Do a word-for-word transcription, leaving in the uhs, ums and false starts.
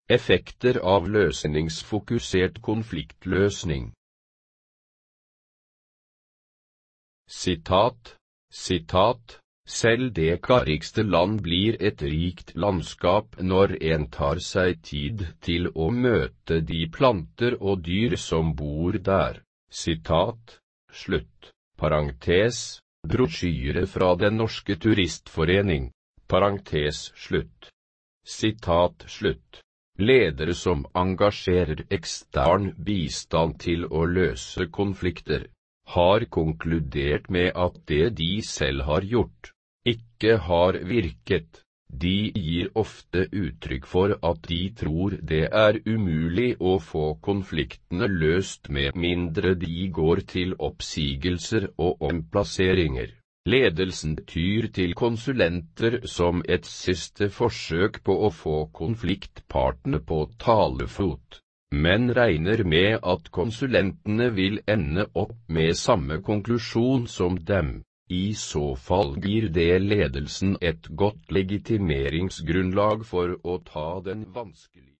Effekter av løsningsfokusert konfliktløsning. Sitat, sitat, selv det karrigste land blir et rikt landskap når en tar seg tid til å møte de planter og dyr som bor der. Sitat, slutt, parentes, brosjyre fra Den norske turistforening, parentes slutt. Sitat slutt. Ledere som engasjerer ekstern bistand til å løse konflikter, har konkludert med at det de selv har gjort, ikke har virket. De gir ofte uttrykk for at de tror det er umulig å få konfliktene løst med mindre de går til oppsigelser og omplasseringer. Ledelsen tyr til konsulenter som et siste forsøk på å få konfliktpartene på talefot, men regner med at konsulentene vil ende opp med samme konklusjon som dem. I så fall gir det ledelsen et godt legitimeringsgrunnlag for å ta den vanskelige